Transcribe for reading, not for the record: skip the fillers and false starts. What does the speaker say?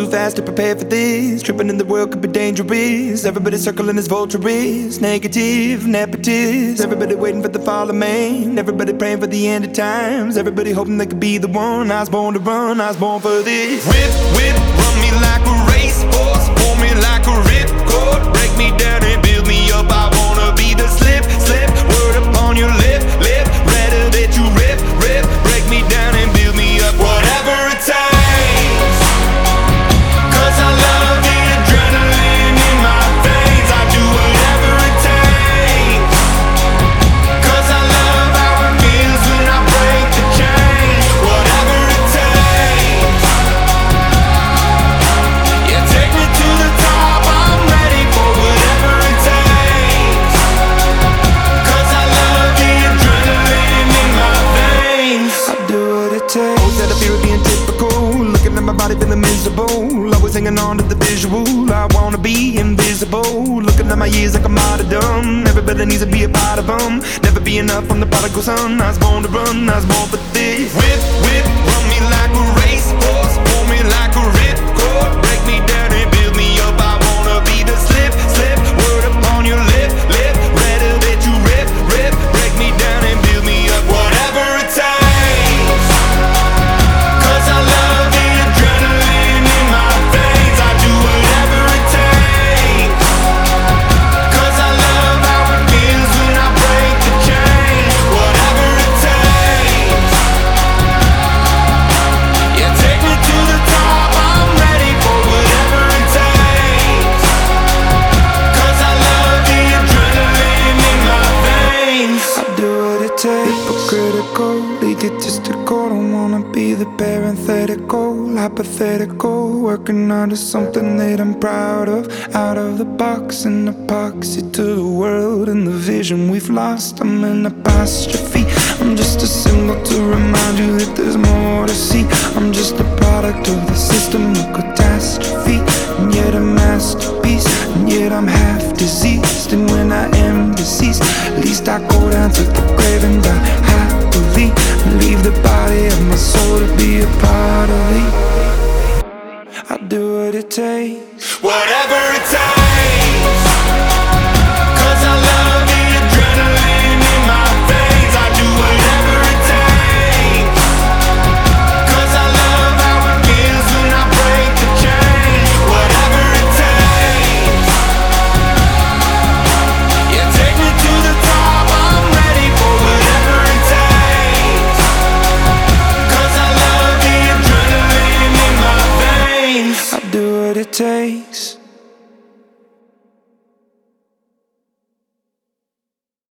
fast to prepare for this. Tripping in the world could be dangerous. Everybody circling as vultures, negative, nepotist. Everybody waiting for the fall of man. Everybody praying for the end of times. Everybody hoping they could be the one. I was born to run, I was born for this. Whip, whip, run me like a racehorse, pull me like a ripcord, break me down and build me up. I wanna be the slip, slip, word upon your lip, lip, rather that you rip, rip, break me down and build me up. Whatever it takes, 'cause I love the adrenaline in my veins. I do whatever it takes, 'cause I love how it feels when I break the chains. Whatever it takes, yeah, take me to the top. I'm ready for whatever it takes, 'cause I love the adrenaline in my veins. I do what it takes. Always had a fear of being typical. Looking at my body feeling miserable. Always hanging on to the visual. I wanna be invisible. Looking at my years like a martyrdom. Everybody needs to be a part of them. Never be enough from the prodigal son. I was born to run, I was born for this. Whip, whip, run me like a racehorse, pull me like a ripcord, break me down and build me up. I wanna be the slip, slip, word upon your lip, lip, rather that you rip, rip, break me down and build me up. Whatever it takes, 'cause I love the adrenaline in my veins. I do whatever it takes, 'cause I love how it feels when I break the chains. Whatever it takes, yeah, take me to the top. I'm ready for whatever it takes, 'cause I love the adrenaline in my veins. I do what it takes. Hypocritical, egotistical. Don't wanna be the parenthetical, hypothetical. Working onto something that I'm proud of. Out of the box, an epoxy to the world and the vision we've lost. I'm an apostrophe. I'm just a symbol to remind you that there's more to see. I'm just a product of the system of catastrophe, and yet a masterpiece. And yet I'm half diseased, and when I am deceased, at least I go down to the grave and die happily, and leave the body of my soul to be a part of it. I do what it takes. Whatever it takes, 'cause I love the adrenaline in my veins. I do whatever it takes, 'cause I love how it feels when I break the chains. Whatever it takes, yeah, take me to the top. I'm ready for whatever it takes, 'cause I love the adrenaline in my veins. I do what it takes.